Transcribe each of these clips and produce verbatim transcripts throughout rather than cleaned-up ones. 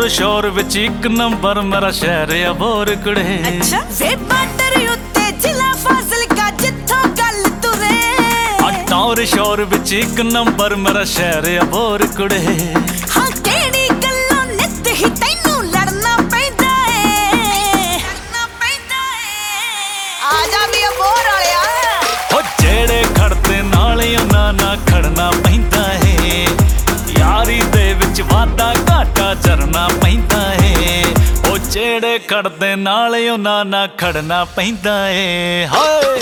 ਟੌਰ ਸ਼ੋਰ ਵਿੱਚ ਇੱਕ ਨੰਬਰ ਮੇਰਾ ਸ਼ਹਿਰ ਅਬੋਰ ਕੁੜੇ। ਅੱਛਾ ਵੇ ਬਾਰਡਰ ਉੱਤੇ ਜ਼ਿਲ੍ਹਾ ਫਾਜ਼ਿਲਕਾ ਜਿੱਥੋਂ ਗੱਲ ਤੁਰੇ। ਆ ਟੌਰ ਸ਼ੋਰ ਵਿੱਚ ਇੱਕ ਨੰਬਰ ਮੇਰਾ ਸ਼ਹਿਰ ਅਬੋਰ ਕੁੜੇ। ਹਾਂ ਕਿਹੜੀ ਗੱਲੋਂ ਨਿੱਤ ਹੀ ਤੈਨੂੰ ਲੜਨਾ ਪੈਂਦਾ ਏ, ਲੜਨਾ ਪੈਂਦਾ ਏ। ਆ ਜਾ ਵੀ ਅਬੋਰ ਵਾਲਿਆ। ਹੋ ਜਿਹੜੇ ਖੜਦੇ ਨਾਲ ਉਹਨਾਂ ਨਾਲ ਖੜਨਾ ਪੈਂਦਾ ਏ। ਯਾਰੀ ਦੇ ਵਿੱਚ ਵਾਧਾ ਘਾਟਾ ਚਰਨਾ ਪੈਂਦਾ ਏ। ਉਹ ਜਿਹੜੇ ਖੜਦੇ ਨਾਲ ਉਹਨਾਂ ਨਾਲ ਖੜਨਾ ਪੈਂਦਾ ਏ। ਹਾਏ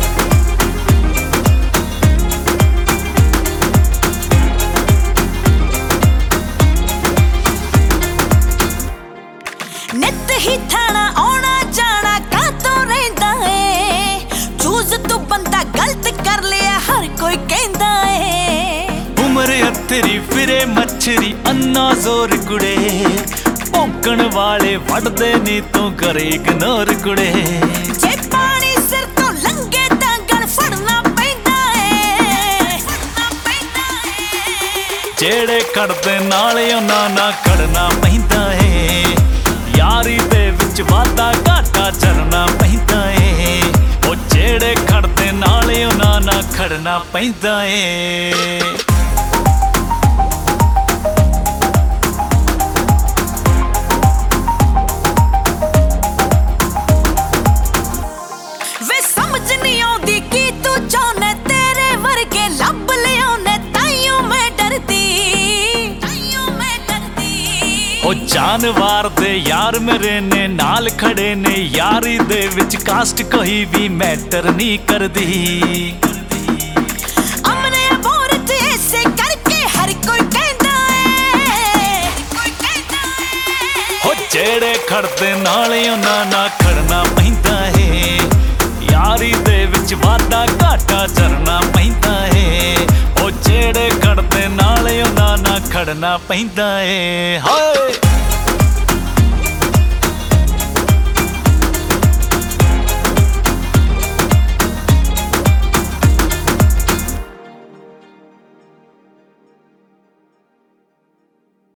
ਨਿੱਤ ਹੀ ਥਾਣਾ ਆਉਣਾ ਜਾਣਾ ਕਾਹਤੋਂ ਰਹਿੰਦਾ ਏ। ਚੂਜ਼ ਤੂੰ ਬੰਦਾ ਗਲਤ ਕਰ ਲਿਆ ਹਰ ਕੋਈ ਕਹਿੰਦਾ ਏ। ਉਮਰ ਹੱਥਰੀ ਫਿਰੇ ਮੱਛਰੀ ਅੰਨਾ ਜ਼ੋਰ ਕੁੜੇ। ਭੌਂਕਣ ਵਾਲੇ ਵੱਢਦੇ ਨੀ ਤੂੰ ਕਰੇ ਇਗਨੋਰ ਕੁੜੇ। ਜੇ ਪਾਣੀ ਸਿਰ ਤੋਂ ਲੰਘੇ ਤਾਂ ਗਲ ਫੜਨਾ ਪੈਂਦਾ ਏ, ਫੜਨਾ ਪੈਂਦਾ ਏ। ਜਿਹੜੇ ਖੜਦੇ ਨਾਲ ਉਹਨਾਂ ਨਾਲ ਖੜਨਾ ਪੈਂਦਾ ਏ। ਯਾਰੀ ਦੇ ਵਿੱਚ ਵਾਧਾ ਘਾਟਾ ਚਰਨਾ ਪੈਂਦਾ ਏ। ਉਹ ਜਿਹੜੇ ਖੜਦੇ ਨਾਲ ਉਹਨਾਂ ਨਾਲ ਖੜਨਾ ਪੈਂਦਾ ਏ। ਵੇ ਸਮਝ ਨਹੀਂ ਆਉਂਦੀ ਕੀ ਤੂੰ ਚਾਹੁੰਦਾ, ਤੇਰੇ ਵਰਗੇ ਲੱਭ ਲਿਆਉਣੇ ਤਾਈਓ ਮੈਂ ਡਰਦੀ, ਤਾਈਓ ਮੈਂ ਡਰਦੀ। ਉਹ ਜਾਨਵਾਰ ਦੇ ਯਾਰ ਮੇਰੇ ਨੇ ਨਾਲ ਖੜੇ ਨੇ। ਯਾਰੀ ਦੇ ਵਿੱਚ ਕਾਸਟ ਕੋਈ ਵੀ ਮੈਟਰ ਨਹੀਂ ਕਰਦੀ। ਅਮਨੇ ਅਬੋਰ ਤੇ ਐਸੇ ਕਰਕੇ ਹਰ ਕੋਈ ਕਹਿੰਦਾ ਏ, ਕੋਈ ਕਹਿੰਦਾ ਏ। ਹੋ ਜਿਹੜੇ ਖੜਦੇ ਨਾਲ ਉਹਨਾਂ ਨਾਲ ਖੜਨਾ ਪੈਂਦਾ ਏ। ਯਾਰੀ ਦੇ ਵਿੱਚ ਵਾਧਾ ਘਾਟਾ ਚਰਨਾ ਪੈਂਦਾ ਏ। ਉਹ ਜਿਹੜੇ ਖੜਦੇ ਨਾਲ ਉਹਨਾਂ ਨਾਲ ਖੜਨਾ ਪੈਂਦਾ ਏ। ਹਾਏ